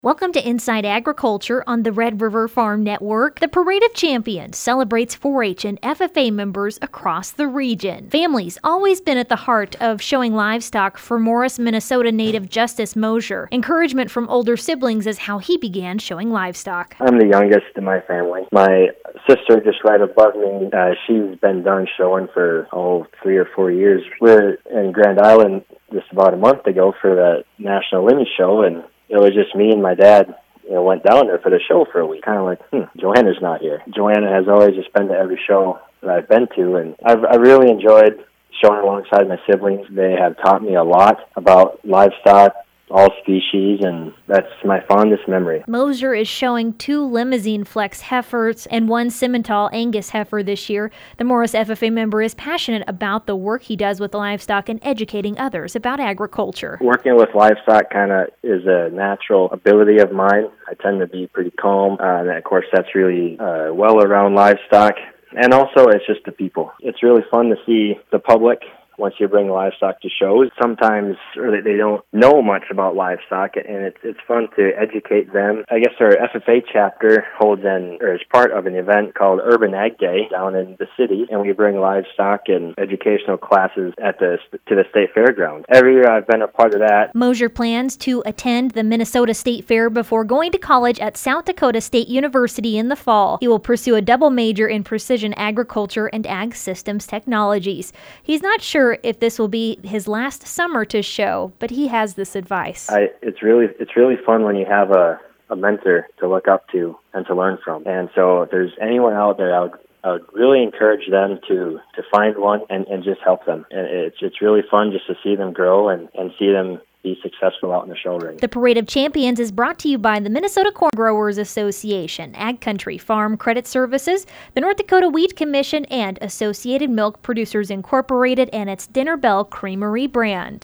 Welcome to Inside Agriculture on the Red River Farm Network. The Parade of Champions celebrates 4-H and FFA members across the region. Family's always been at the heart of showing livestock for Morris, Minnesota native Justice Mosier. Encouragement from older siblings is how he began showing livestock. I'm the youngest in my family. My sister just right above me, she's been done showing for 3 or 4 years. We're in Grand Island just about a month ago for the National Limit Show, and it was just me and my dad, went down there for the show for a week. Kind of like, Joanna's not here. Joanna has always just been to every show that I've been to, and I really enjoyed showing alongside my siblings. They have taught me a lot about livestock, all species, and that's my fondest memory. Mosier is showing 2 Limousine Flex heifers and 1 Simmental Angus heifer this year. The Morris FFA member is passionate about the work he does with livestock and educating others about agriculture. Working with livestock kind of is a natural ability of mine. I tend to be pretty calm, and of course that's really well around livestock. And also it's just the people. It's really fun to see the public. Once you bring livestock to shows, sometimes they don't know much about livestock, and it's fun to educate them. I guess our FFA chapter is part of an event called Urban Ag Day down in the city, and we bring livestock and educational classes to the state fairground. Every year I've been a part of that. Mosier plans to attend the Minnesota State Fair before going to college at South Dakota State University in the fall. He will pursue a double major in precision agriculture and ag systems technologies. He's not sure if this will be his last summer to show, but he has this advice. It's really fun when you have a mentor to look up to and to learn from. And so if there's anyone out there, I would really encourage them to find one and just help them. And it's really fun just to see them grow and see them be successful out in the show ring. The Parade of Champions is brought to you by the Minnesota Corn Growers Association, Ag Country Farm Credit Services, the North Dakota Wheat Commission, and Associated Milk Producers Incorporated and its Dinner Bell Creamery brand.